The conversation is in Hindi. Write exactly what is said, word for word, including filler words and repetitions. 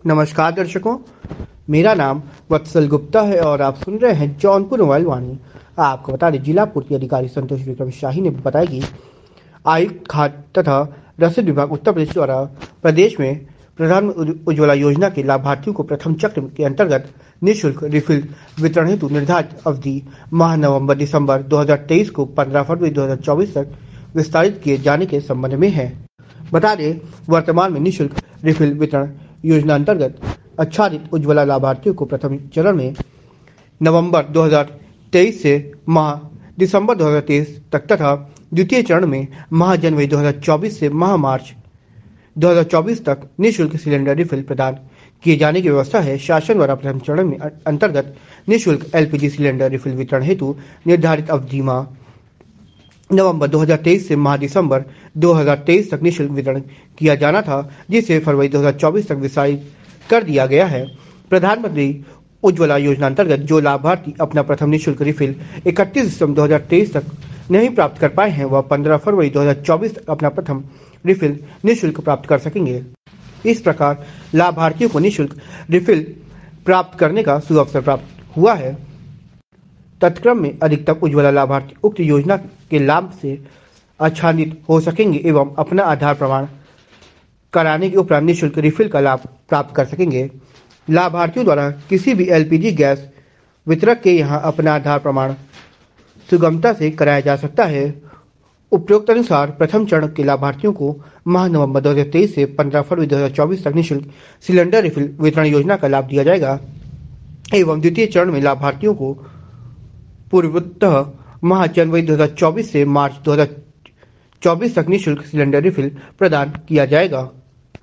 नमस्कार दर्शकों, मेरा नाम वत्सल गुप्ता है और आप सुन रहे हैं जौनपुर मोबाइल वाणी। आपको बता दें, जिला पूर्ति अधिकारी संतोष विक्रम शाही ने बताया कि आयुक्त खाद्य तथा रसद विभाग उत्तर प्रदेश द्वारा प्रदेश में प्रधानमंत्री उज्ज्वला योजना के लाभार्थियों को प्रथम चक्र के अंतर्गत निःशुल्क रिफिल वितरण हेतु निर्धारित अवधि माह नवंबर दिसंबर दो हज़ार तेईस को पंद्रह फरवरी दो हज़ार चौबीस तक विस्तारित किए जाने के संबंध में है। बता दें, वर्तमान में निःशुल्क रिफिल वितरण योजना अंतर्गत आच्छादित उज्ज्वला लाभार्थियों को प्रथम चरण में नवंबर दो हज़ार तेईस से माह दिसंबर दो हज़ार तेईस तक तथा द्वितीय चरण में माह जनवरी दो हज़ार चौबीस से माह मार्च दो हज़ार चौबीस तक निःशुल्क सिलेंडर रिफिल प्रदान किए जाने की व्यवस्था है। शासन द्वारा प्रथम चरण में अंतर्गत निःशुल्क एलपीजी सिलेंडर रिफिल वितरण हेतु निर्धारित अवधि माह नवंबर दो हज़ार तेईस से माह दिसंबर दो हज़ार तेईस तक निःशुल्क वितरण किया जाना था, जिसे फरवरी दो हज़ार चौबीस तक विस्तारित कर दिया गया है। प्रधानमंत्री उज्ज्वला योजना अंतर्गत जो लाभार्थी अपना प्रथम निःशुल्क रिफिल इकतीस दिसंबर दो हज़ार तेईस तक नहीं प्राप्त कर पाए हैं, वह पंद्रह फरवरी दो हज़ार चौबीस तक अपना प्रथम रिफिल निःशुल्क प्राप्त कर सकेंगे। इस प्रकार लाभार्थियों को निःशुल्क रिफिल प्राप्त करने का सुअवसर प्राप्त हुआ है। तत्क्रम में अधिकतम उज्ज्वला लाभार्थी उक्त योजना के लाभ से आच्छादित हो सकेंगे एवं अपना आधार प्रमाण कराने के उपरांत निःशुल्क रिफिल का लाभ प्राप्त कर सकेंगे। लाभार्थियों द्वारा किसी भी एलपीजी गैस वितरक के यहाँ अपना आधार प्रमाण सुगमता से कराया जा सकता है। उपरोक्त अनुसार प्रथम चरण के लाभार्थियों को माह नवंबर दो हज़ार तेईस से पंद्रह फरवरी दो हज़ार चौबीस तक निःशुल्क सिलेंडर रिफिल वितरण योजना का लाभ दिया जाएगा एवं द्वितीय चरण में लाभार्थियों को पूर्वतः माह जनवरी दो हज़ार चौबीस से मार्च दो हज़ार चौबीस तक निःशुल्क सिलेंडर रिफिल प्रदान किया जाएगा।